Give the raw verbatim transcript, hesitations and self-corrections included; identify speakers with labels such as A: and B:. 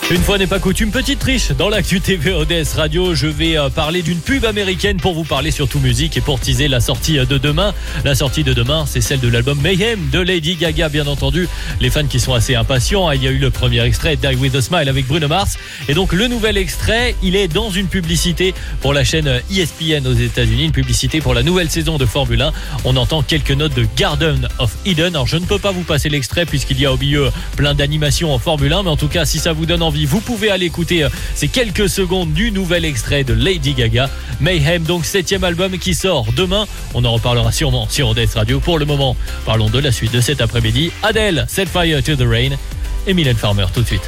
A: Une fois n'est pas coutume, petite triche dans l'actu T V O D S Radio. Je vais parler d'une pub américaine pour vous parler surtout musique et pour teaser la sortie de demain. La sortie de demain, c'est celle de l'album Mayhem de Lady Gaga, bien entendu. Les fans qui sont assez impatients, il y a eu le premier extrait, Die With A Smile avec Bruno Mars. Et donc le nouvel extrait, il est dans une publicité pour la chaîne E S P N aux États-Unis, une publicité pour la nouvelle saison de Formule un. On entend quelques notes de Garden of Eden. Alors je ne peux pas vous passer l'extrait puisqu'il y a au milieu plein d'animations en Formule un, mais en tout cas, si ça vous donne envie, vous pouvez aller écouter ces quelques secondes du nouvel extrait de Lady Gaga. Mayhem, donc septième album qui sort demain. On en reparlera sûrement sur O D S Radio. Pour le moment, parlons de la suite de cet après-midi. Adele, Set Fire to the Rain et Mylène Farmer tout de suite.